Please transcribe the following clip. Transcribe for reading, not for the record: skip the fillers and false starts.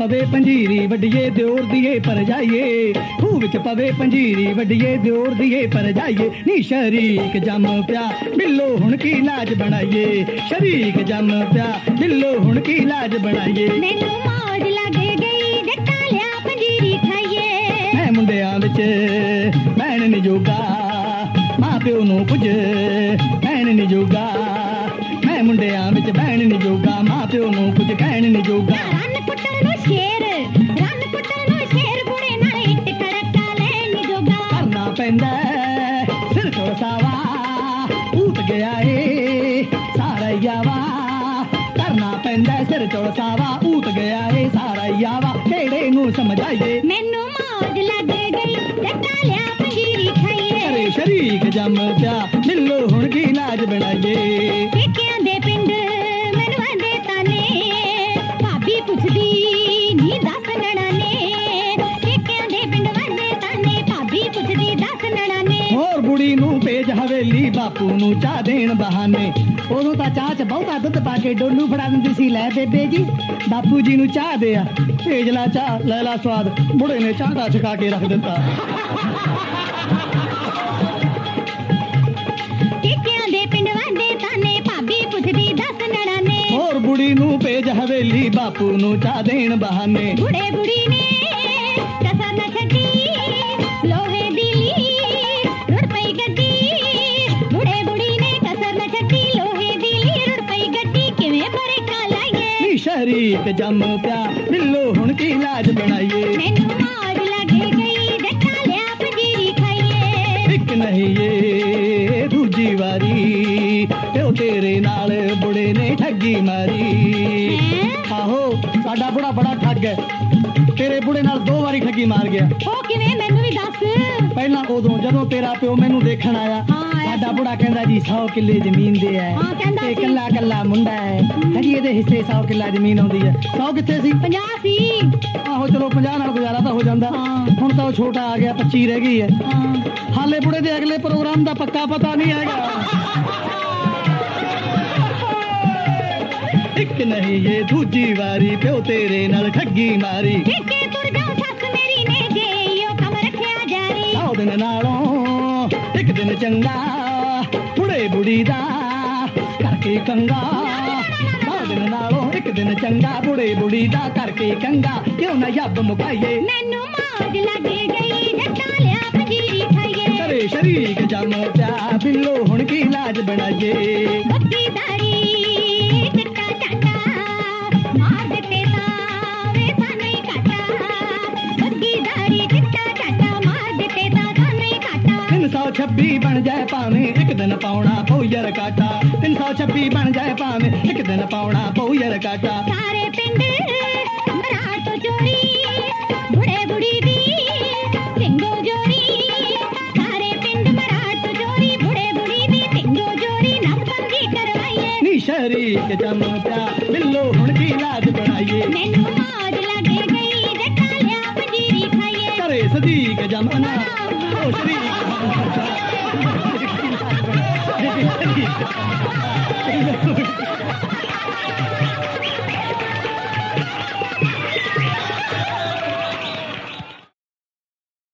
ਪਵੇ ਪੰਜੀਰੀ ਵੱਡੀਏ ਦਿਓਰ ਦੀਏ ਪਰ ਜਾਈਏ, ਖੂਹ ਵਿੱਚ ਪਵੇ ਪੰਜੀਰੀ ਵੱਡੀਏ ਦਿਓਰ ਦੀਏ ਪਰ ਜਾਈਏ। ਨੀ ਸ਼ਰੀਕ ਜੰਮ ਪਿਆ ਬਿੱਲੋ ਹੁਣ ਕੀ ਲਾਜ ਬਣਾਈਏ, ਸ਼ਰੀਕ ਜੰਮ ਪਿਆ ਬਿੱਲੋ ਹੁਣ ਕੀ ਲਾਜ ਬਣਾਈਏ। ਮੈਨੂੰ ਮੌਜ ਲੱਗ ਗਈ ਜੱਟਾ ਲਿਆ ਪੰਜੀਰੀ ਖਾਈਏ। ਮੈਂ ਮੁੰਡਿਆਂ ਵਿੱਚ ਭੈਣ ਨੀ ਜੋਗਾ, ਮਾਂ ਪਿਓ ਨੂੰ ਕੁਝ ਕਹਿਣ ਨੀ ਜੋਗਾ। ਮੈਂ ਮੁੰਡਿਆਂ ਵਿੱਚ ਭੈਣ ਨੀ ਜੋਗਾ, ਮਾਂ ਪਿਓ ਨੂੰ ਕੁਝ ਕਹਿਣ ਨੀ ਜੋਗਾ। ਰੰਨ ਕੁੱਟਣ ਨੂੰ ਸ਼ੇਰ, ਰੰਨ ਕੁੱਟਣ ਨੂੰ ਸ਼ੇਰ, ਬੁੜੇ ਨਾਲ ਇੱਟ ਕੜਕਾ ਲੈਣ ਨੀ ਜੋਗਾ। ਕਰਨਾ ਪੈਂਦਾ ਸਿਰ ਤੋਂ ਸਾਵਾ, ਊਤ ਗਿਆ ਏ ਸਾਰਾ ਯਾਵਾ। ਕਰਨਾ ਪੈਂਦਾ ਸਿਰ ਤੋਂ ਸਾਵਾ, ਊਤ ਗਿਆ ਏ ਸਾਰਾ ਯਾਵਾ। ਕਿਹੜੇ ਨੂੰ ਸਮਝਾਈਏ, ਮੈਨੂੰ ਮੌਜ ਲੱਗ ਗਈ ਜੱਟਾ ਲਿਆ ਪੰਜੀਰੀ ਖਾਈਏ। ਅਰੇ ਸ਼ਰੀਕ ਜੰਮ ਪਿਆ ਬਿੱਲੋ ਹੁਣ ਕੀ ਲਾਜ ਬਣਾਈਏ। ਪੇਕਿਆਂ ਦੇ ਪਿੰਡ ਮੈਨੂੰ ਆਂਦੇ ਤਾਨੇ, ਭਾਬੀ ਪੁੱਛਦੀ ਨੀ ਦੱਸ ਨਣਾਨੇ। ਪੇਕਿਆਂ ਦੇ ਪਿੰਡ ਵਾਂਦੇ ਤਾਨੇ, ਭਾਬੀ ਪੁੱਛਦੀ ਦੱਸ ਨਣਾਨੇ। ਹੋਰ ਬੁੜੀ ਨੂੰ ਭੇਜ ਹਵੇਲੀ, ਬਾਪੂ ਨੂੰ ਚਾਹ ਦੇਣ ਬਹਾਨੇ। ਉਦੋਂ ਤਾਂ ਚਾਹ 'ਚ ਬਹੁਤਾ ਦੁੱਧ ਪਾ ਕੇ ਡੋਲੂ ਫੜਾ ਦਿੰਦੀ ਸੀ, ਲੈ ਬੇਬੇ ਜੀ ਬਾਪੂ ਜੀ ਨੂੰ ਚਾਹ ਦੇ ਆ, ਭੇਜ ਲਾ ਚਾਹ ਲੈ ਲਾ ਸਵਾਦ। ਬੁੜੇ ਨੇ ਚਾਹ ਦਾ ਛਕਾ ਕੇ ਰੱਖ ਦਿੱਤਾ। ਪੇਕਿਆਂ ਦੇ ਪਿੰਡ ਵਾਂਦੇ ਤਾਨੇ, ਭਾਬੀ ਪੁੱਛਦੀ ਦੱਸ ਨਣਾਨੇ। ਹੋਰ ਬੁੜੀ ਨੂੰ ਭੇਜ ਹਵੇਲੀ, ਬਾਪੂ ਨੂੰ ਚਾਹ ਦੇਣ ਬਹਾਨੇ। ਬੁੜੇ ਬੁੜੀ ਨੇ ਕਸਰ ਨਾ ਛੱਡੀ, ਲੋਹੇ ਦੀ ਲੀਰ ਰੁੜ ਪਈ ਗੱਡੀ। ਬੁੜੇ ਬੁੜੀ ਨੇ ਕਸਰ ਨਾ ਛੱਡੀ, ਲੋਹੇ ਦੀ ਲੀਰ ਰੁੜ ਪਈ ਗੱਡੀ। ਕਿਵੇਂ ਬਰੇਕਾ ਲਾਈਏ, ਨੀ ਸ਼ਰੀਕ ਜੰਮ ਪਿਆ ਬਿੱਲੋ ਹੁਣ ਕੀ ਲਾਜ ਬਣਾਈਏ। ਮੈਨੂੰ ਮੌਜ ਲੱਗ ਗਈ ਜੱਟਾ ਲਿਆ ਪੰਜੀਰੀ ਖਾਈਏ। ਇੱਕ ਨਹੀਂ ਏ ਦੂਜੀ ਵਾਰੀ ਪਿਓ ਤੇਰੇ ਨਾਲ ਬੁੜੇ ਨੇ ਠੱਗੀ ਮਾਰੀ। ਆਹੋ ਸਾਡਾ ਬੁੜਾ ਬੜਾ ਠੱਗ ਹੈ, ਤੇਰੇ ਬੁੜੇ ਨਾਲ 2 ਵਾਰੀ ਠੱਗੀ ਮਾਰ ਗਿਆ। ਉਹ ਕਿਵੇਂ ਮੈਨੂੰ ਵੀ ਦੱਸ। ਪਹਿਲਾਂ ਉਦੋਂ ਜਦੋਂ ਤੇਰਾ ਪਿਓ ਮੈਨੂੰ ਦੇਖਣ ਆਇਆ, ਸਾਡਾ ਬੁੜਾ ਕਹਿੰਦਾ ਜੀ 100 ਕਿੱਲੇ ਜ਼ਮੀਨ ਦੇ ਹੈ, ਹਾਂ, ਕਹਿੰਦਾ ਤੇ ਸੀ। ਕੱਲਾ ਕੱਲਾ ਮੁੰਡਾ ਹੈ, ਹਜੀ ਇਹਦੇ ਹਿੱਸੇ 100 ਕਿੱਲਾ ਜ਼ਮੀਨ ਆਉਂਦੀ ਹੈ। 100 ਕਿੱਥੇ ਸੀ? 50 ਸੀ। ਆਹੋ ਚਲੋ 50 ਨਾਲ ਗੁਜ਼ਾਰਾ ਤਾਂ ਹੋ ਜਾਂਦਾ। ਹੁਣ ਤਾਂ ਉਹ ਛੋਟਾ ਆ ਗਿਆ, 25 ਰਹਿ ਗਈ ਹੈ। ਹਾਲੇ ਬੁੜੇ ਦੇ ਅਗਲੇ ਪ੍ਰੋਗਰਾਮ ਦਾ ਪੱਕਾ ਪਤਾ ਨਹੀਂ ਹੈਗਾ। ਇੱਕ ਨਹੀਂ ਇਹ ਦੂਜੀ ਵਾਰੀ ਪਿਓ ਤੇਰੇ ਨਾਲ ਠੱਗੀ ਮਾਰੀ। ਠੇਕੇ ਤੁਰ ਜਾ ਸੱਸ ਮੇਰੀ ਨੇ ਜੇ ਉਹ ਕੰਮ ਰੱਖਿਆ ਜਾਰੀ। 100 ਦਿਨ ਨਾਲੋਂ ਇੱਕ ਦਿਨ ਚੰਗਾ, ਬੁੜੇ ਬੁੜੀ ਦਾ ਕਰਕੇ ਕੰਗਾ। 100 ਦਿਨ ਨਾਲੋਂ ਇੱਕ ਦਿਨ ਚੰਗਾ, ਬੁੜੇ ਬੁੜੀ ਦਾ ਕਰਕੇ ਕੰਗਾ। ਕਿਉਂ ਨਾ ਯੱਬ ਮੁਕਾਈਏ, ਮੈਨੂੰ ਮੌਜ ਲੱਗ ਗਈ ਜੱਟਾ ਲਿਆ ਪੰਜੀਰੀ ਖਾਈਏ। ਕਰੇ ਸ਼ਰੀਕ ਜੰਮ ਪਿਆ ਬਿੱਲੋ ਹੁਣ ਕੀ ਲਾਜ ਬਣਾਈਏ। ਬੱਤੀ ਦਾਰੀ ਚਿੱਟਾ ਚਾਟਾ, ਮਾਰ ਦਿੱਤੇ ਤਾਂ ਵੇ ਸਾਨੂੰ ਹੀ ਘਾਟਾ। ਬੱਤੀ ਦਾਰੀ ਚਿੱਟਾ ਚਾਟਾ, ਮਾਰ ਦਿੱਤੇ ਤਾਂ ਸਾਨੂੰ ਹੀ ਘਾਟਾ। 326 ਬਣ ਜਾਏ ਭਾਵੇਂ ਇੱਕ ਦਿਨ ਪਾਉਣਾ ਪਊ ਯਰ ਕਾਟਾ। 326 ਬਣ ਜਾਏ ਭਾਵੇਂ ਇੱਕ ਦਿਨ ਪਾਉਣਾ ਪਊ ਯਰ ਕਾਟਾ। ਸਾਰੇ ਪਿੰਡ ਮਰਾਠ ਤੋਂ ਚੋਰੀ, ਬੁੜੇ ਬੁੜੀ ਦੀ ਢਿੰਗੋ ਜੋਰੀ। ਸਾਰੇ ਪਿੰਡ ਮਰਾਠ ਤੋਂ ਚੋਰੀ, ਬੁੜੇ ਬੁੜੀ ਦੀ ਢਿੰਗੋ ਜੋਰੀ। ਨਸਬੰਦੀ ਕਰਵਾਈਏ, ਨੀ ਸ਼ਰੀਕ ਜੰਮ ਪਿਆ ਬਿੱਲੋ ਹੁਣ ਕੀ ਲਾਜ ਬਣਾਈਏ। ਮੈਨੂੰ ਮੌਜ ਲੱਗ ਗਈ ਜੱਟਾ ਲਿਆ ਪੰਜੀਰੀ ਖਾਈਏ। ਕਰੇ ਸਦੀਕ ਜੰਮਨਾ ਉਹ ਸ਼ਰੀਕ